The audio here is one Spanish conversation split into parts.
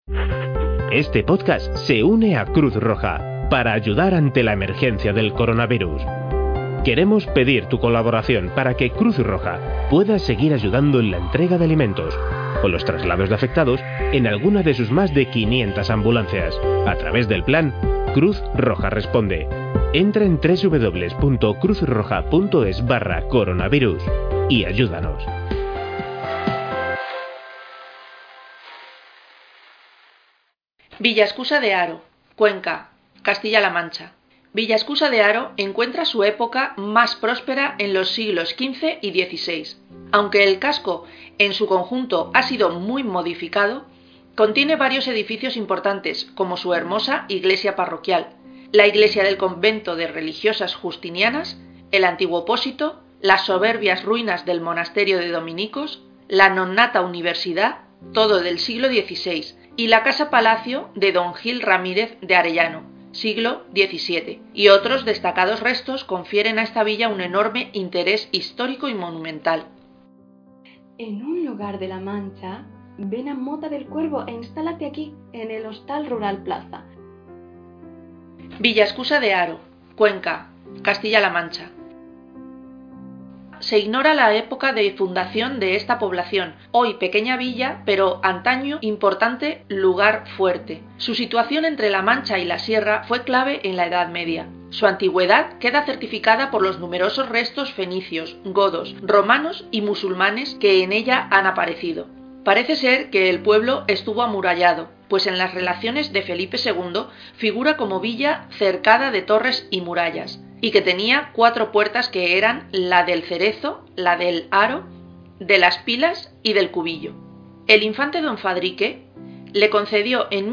Este podcast se une a Cruz Roja para ayudar ante la emergencia del coronavirus. Queremos pedir tu colaboración para que Cruz Roja pueda seguir ayudando en la entrega de alimentos o los traslados de afectados en alguna de sus más de 500 ambulancias, a través del plan Cruz Roja Responde. Entra en www.cruzroja.es/coronavirus y ayúdanos. Villaescusa de Haro, Cuenca, Castilla-La Mancha. Villaescusa de Haro encuentra su época más próspera en los siglos XV y XVI. Aunque el casco en su conjunto ha sido muy modificado, contiene varios edificios importantes, como su hermosa iglesia parroquial, la iglesia del convento de religiosas justinianas, el antiguo opósito, las soberbias ruinas del monasterio de dominicos, la nonata universidad, todo del siglo XVI, y la casa-palacio de don Gil Ramírez de Arellano, siglo XVII, y otros destacados restos confieren a esta villa un enorme interés histórico y monumental. En un lugar de La Mancha, ven a Mota del Cuervo e instálate aquí, en el Hostal Rural Plaza. Villaescusa de Haro, Cuenca, Castilla-La Mancha. Se ignora la época de fundación de esta población, hoy pequeña villa, pero antaño importante lugar fuerte. Su situación entre La Mancha y la Sierra fue clave en la Edad Media. Su antigüedad queda certificada por los numerosos restos fenicios, godos, romanos y musulmanes que en ella han aparecido. Parece ser que el pueblo estuvo amurallado, pues en las relaciones de Felipe II figura como villa cercada de torres y murallas, y que tenía 4 puertas que eran la del Cerezo, la del Haro, de las Pilas y del Cubillo. El infante don Fadrique le concedió en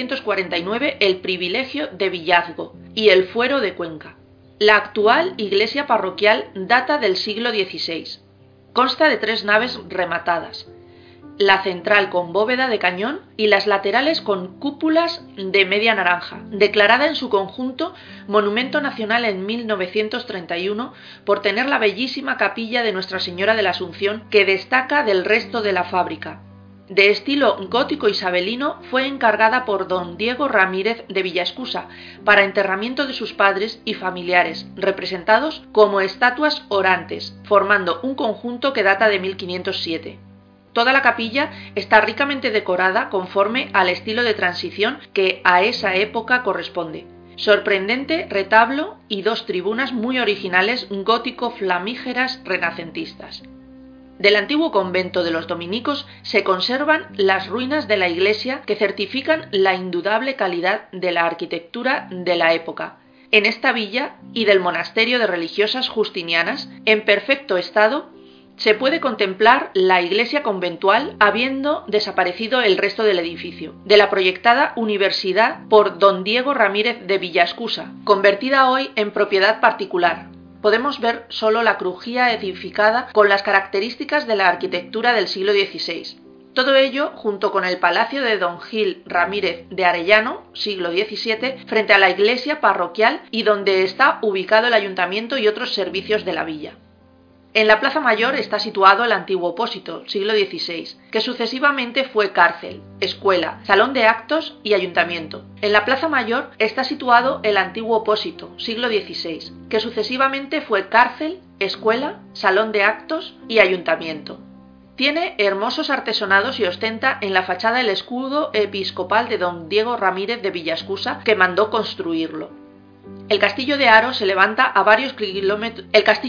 1349 el privilegio de villazgo y el fuero de Cuenca. La actual iglesia parroquial data del siglo XVI. Consta de 3 naves rematadas, la central con bóveda de cañón y las laterales con cúpulas de media naranja, declarada en su conjunto Monumento Nacional en 1931 por tener la bellísima capilla de Nuestra Señora de la Asunción que destaca del resto de la fábrica. De estilo gótico isabelino, fue encargada por don Diego Ramírez de Villaescusa para enterramiento de sus padres y familiares, representados como estatuas orantes, formando un conjunto que data de 1507. Toda la capilla está ricamente decorada conforme al estilo de transición que a esa época corresponde. Sorprendente retablo y 2 tribunas muy originales gótico-flamígeras renacentistas. Del antiguo convento de los dominicos se conservan las ruinas de la iglesia que certifican la indudable calidad de la arquitectura de la época. En esta villa y del monasterio de religiosas justinianas, en perfecto estado, se puede contemplar la iglesia conventual habiendo desaparecido el resto del edificio, de la proyectada universidad por don Diego Ramírez de Villaescusa, convertida hoy en propiedad particular. Podemos ver solo la crujía edificada con las características de la arquitectura del siglo XVI. Todo ello junto con el palacio de don Gil Ramírez de Arellano, siglo XVII, frente a la iglesia parroquial y donde está ubicado el ayuntamiento y otros servicios de la villa. En la Plaza Mayor está situado el antiguo opósito, siglo XVI, que sucesivamente fue cárcel, escuela, salón de actos y ayuntamiento. En la Plaza Mayor está situado el antiguo opósito, siglo XVI, que sucesivamente fue cárcel, escuela, salón de actos y ayuntamiento. Tiene hermosos artesonados y ostenta en la fachada el escudo episcopal de don Diego Ramírez de Villaescusa, que mandó construirlo. El castillo de Haro se levanta a varios kilómetros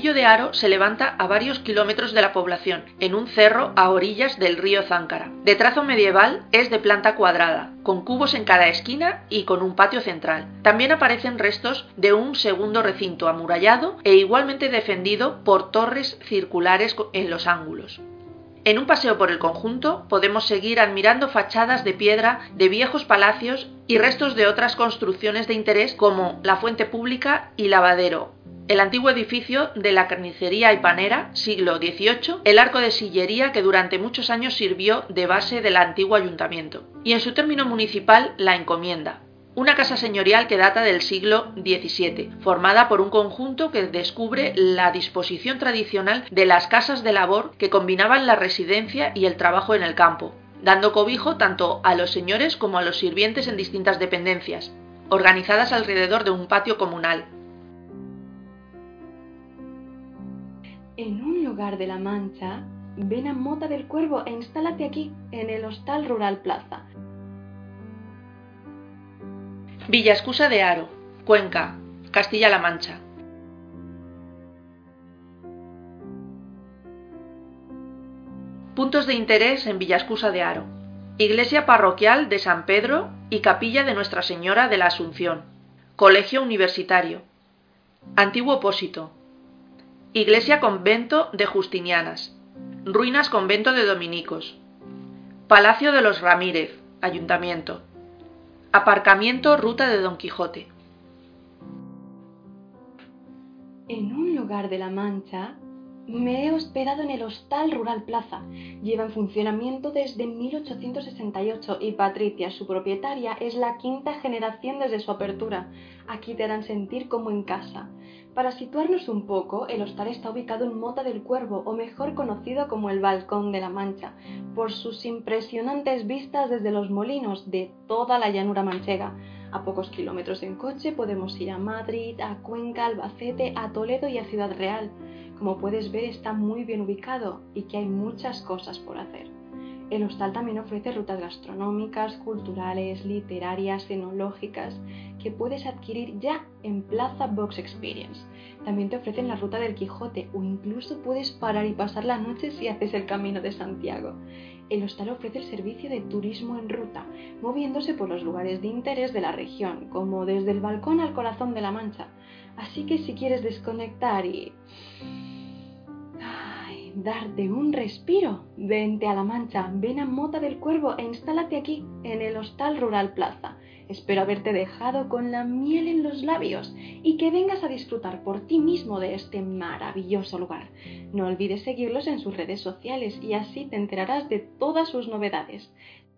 de la población, en un cerro a orillas del río Záncara. De trazo medieval, es de planta cuadrada, con cubos en cada esquina y con un patio central. También aparecen restos de un segundo recinto amurallado e igualmente defendido por torres circulares en los ángulos. En un paseo por el conjunto podemos seguir admirando fachadas de piedra de viejos palacios y restos de otras construcciones de interés como la fuente pública y lavadero, el antiguo edificio de la carnicería y panera, siglo XVIII, el arco de sillería que durante muchos años sirvió de base del antiguo ayuntamiento, y en su término municipal la encomienda, una casa señorial que data del siglo XVII, formada por un conjunto que descubre la disposición tradicional de las casas de labor que combinaban la residencia y el trabajo en el campo. dando cobijo tanto a los señores como a los sirvientes en distintas dependencias, organizadas alrededor de un patio comunal. En un lugar de La Mancha, ven a Mota del Cuervo e instálate aquí, en el Hostal Rural Plaza. Villascusa de Haro, Cuenca, Castilla-La Mancha. Puntos de interés en Villascusa de Haro. Iglesia parroquial de San Pedro y capilla de Nuestra Señora de la Asunción. Colegio universitario. Antiguo Pósito. Iglesia convento de Justinianas. Ruinas convento de dominicos. Palacio de los Ramírez, ayuntamiento. Aparcamiento ruta de Don Quijote. En un lugar de La Mancha, me he hospedado en el Hostal Rural Plaza. Lleva en funcionamiento desde 1868 y Patricia, su propietaria, es la quinta generación desde su apertura. Aquí te harán sentir como en casa. Para situarnos un poco, el hostal está ubicado en Mota del Cuervo, o mejor conocido como el Balcón de La Mancha, por sus impresionantes vistas desde los molinos de toda la llanura manchega. A pocos kilómetros en coche podemos ir a Madrid, a Cuenca, Albacete, a Toledo y a Ciudad Real. Como puedes ver, está muy bien ubicado y que hay muchas cosas por hacer. El hostal también ofrece rutas gastronómicas, culturales, literarias, enológicas, que puedes adquirir ya en Plaza Box Experience. También te ofrecen la ruta del Quijote o incluso puedes parar y pasar la noche si haces el Camino de Santiago. El hostal ofrece el servicio de turismo en ruta, moviéndose por los lugares de interés de la región, como desde el balcón al corazón de La Mancha. Así que si quieres desconectar y darte un respiro, vente a La Mancha, ven a Mota del Cuervo e instálate aquí, en el Hostal Rural Plaza. Espero haberte dejado con la miel en los labios y que vengas a disfrutar por ti mismo de este maravilloso lugar. No olvides seguirlos en sus redes sociales y así te enterarás de todas sus novedades.